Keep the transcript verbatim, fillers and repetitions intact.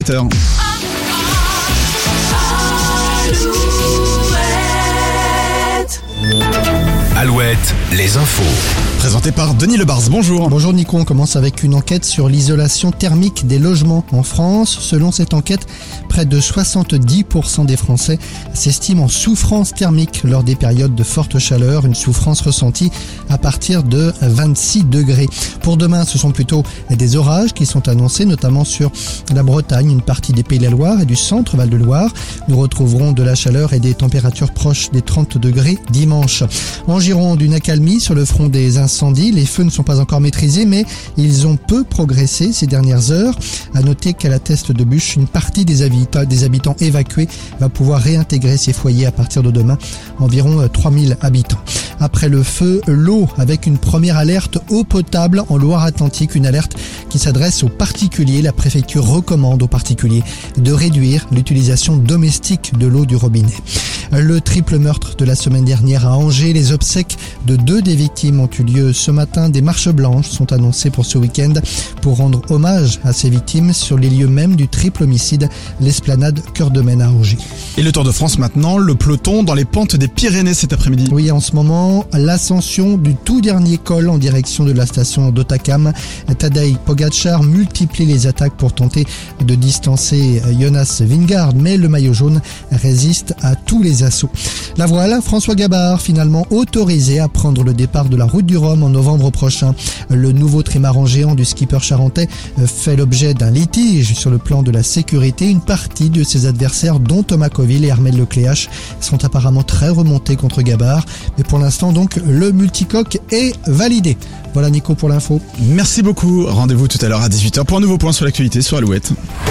Alouette, les infos. Présenté par Denis Lebars, bonjour. Bonjour Nico, on commence avec une enquête sur l'isolation thermique des logements en France. Selon cette enquête, près de soixante-dix pour cent des Français s'estiment en souffrance thermique lors des périodes de forte chaleur, une souffrance ressentie à partir de vingt-six degrés. Pour demain, ce sont plutôt des orages qui sont annoncés, notamment sur la Bretagne, une partie des Pays de la Loire et du centre Val-de-Loire. Nous retrouverons de la chaleur et des températures proches des trente degrés dimanche. En Gironde, une accalmie sur le front des incendies. Les feux ne sont pas encore maîtrisés, mais ils ont peu progressé ces dernières heures. À noter qu'à la Teste de Buch, une partie des habitants, des habitants évacués va pouvoir réintégrer ses foyers à partir de demain. Environ trois mille habitants. Après le feu, l'eau avec une première alerte eau potable en Loire-Atlantique, une alerte qui s'adresse aux particuliers. La préfecture recommande aux particuliers de réduire l'utilisation domestique de l'eau du robinet. Le triple meurtre de la semaine dernière à Angers, les obsèques de deux des victimes ont eu lieu ce matin. Des marches blanches sont annoncées pour ce week-end pour rendre hommage à ces victimes sur les lieux mêmes du triple homicide, l'esplanade Cœur de Maine à Angers. Et le Tour de France maintenant, le peloton dans les pentes des Pyrénées cet après-midi. Oui, en ce moment, l'ascension du tout dernier col en direction de la station d'Otakam. Tadej Pogacar multiplie les attaques pour tenter de distancer Jonas Vingegaard, mais le maillot jaune résiste à tous les assauts. La voile, François Gabard, finalement autorisé à prendre le départ de la Route du Rhum en novembre prochain. Le nouveau trimaran géant du skipper charentais fait l'objet d'un litige sur le plan de la sécurité. Une partie de ses adversaires, dont Thomas Coville et Armel Lecléache, sont apparemment très remontés contre Gabard. Mais pour l'instant, donc, le multicoque est validé. Voilà Nico pour l'info. Merci beaucoup. Rendez-vous tout à l'heure à dix-huit heures pour un nouveau point sur l'actualité sur Alouette.